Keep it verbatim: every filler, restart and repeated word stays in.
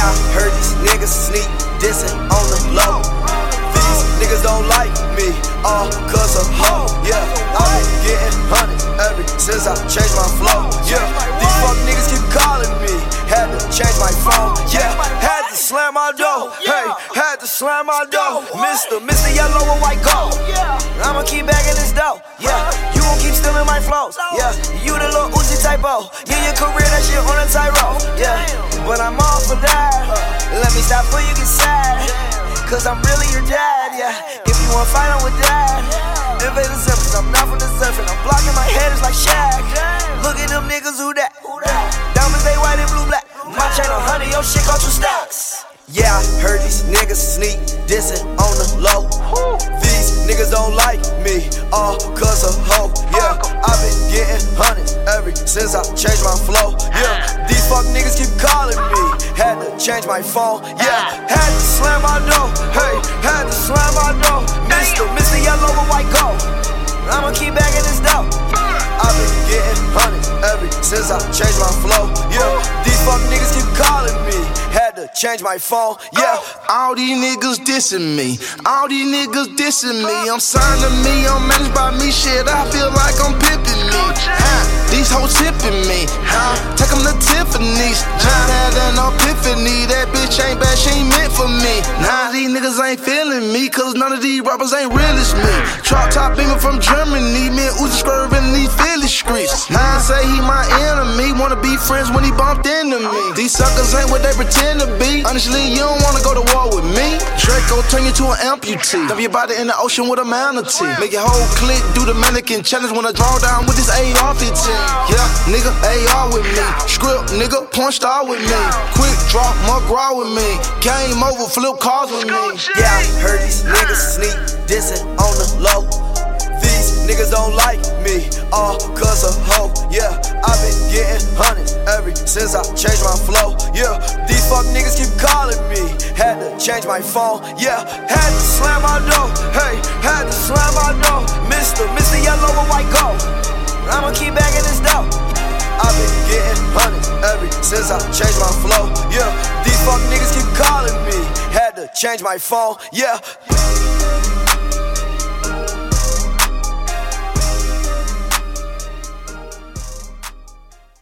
I heard these niggas sneak dissing on the low. These niggas don't like me, all cause of hoe. Yeah, I've been getting honey ever since I changed my flow. Yeah, these fuck niggas keep calling me, had to change my phone. Yeah, had to slam my door. Hey, had to slam my door. Mister, Mister Yellow and White Gold. I'ma keep bagging this dough. Yeah, you gon' keep stealing my flows. Yeah, you the little Uzi typo. Yeah, your career, that shit on a tightrope. Yeah, but I'm all for that. Let me stop before you get sad, cause I'm really your dad, yeah. If you wanna fight, I'm with dad. Invader Zephyrs, I'm not from the Zephyr. I'm blocking my head, it's like Shaq. Look at them niggas, who that? Diamonds, they white and blue black. My chain on honey, your shit cost two stacks. Yeah, I heard these niggas sneak dissing on the low. These niggas don't like me, all cause of hoe. Yeah, I've been getting honey ever since I changed my flow. Yeah, these fuck niggas keep calling me, had to change my phone. Yeah, had to slam my door. Hey, had to slam my door. Mister, Mister Yellow and White Gold. I'ma keep bagging this dough. I've been getting honey ever since I changed my flow. Yeah, these fuck niggas keep calling me, had to change my phone. Yeah, all these niggas dissing me, all these niggas dissing me. I'm signed to me, I'm managed by me. Shit, I feel like I'm pimping me. Huh? These hoes tipping me. Huh? Take them to Tiffany's. Just had an epiphany. That bitch ain't bad, she ain't meant for me. None of these niggas ain't feeling me, cause none of these rappers ain't real as me. Drop top beaming from Germany, me and Uzi swerving these Philly streets. Now I say he my enemy, wanna be friends when he bumped into me. These suckers ain't what they pretend to be. Honestly, you don't wanna go to war with me. Draco turn you to an amputee. Dump your body in the ocean with a manatee. Make your whole clique do the mannequin challenge. Wanna draw down with this A R fifteen. Yeah, nigga, A R with me. Script, nigga, point star with me. Quick drop, McGraw with me. Game over, flip cars with me. Yeah, I heard these niggas sneak dissing on the low. These niggas don't like me, all cause of hoe. Yeah, I've been getting honey ever since I changed my flow. Yeah, these fuck niggas keep calling me, had to change my phone. Yeah, had to slam my door. Hey, had to slam my door. Mister, Mister Yellow and White Gold. I'ma keep bagging this dough. I've been getting honey ever since I changed my flow. Yeah, these fuck niggas keep calling me, had to change my phone. Yeah.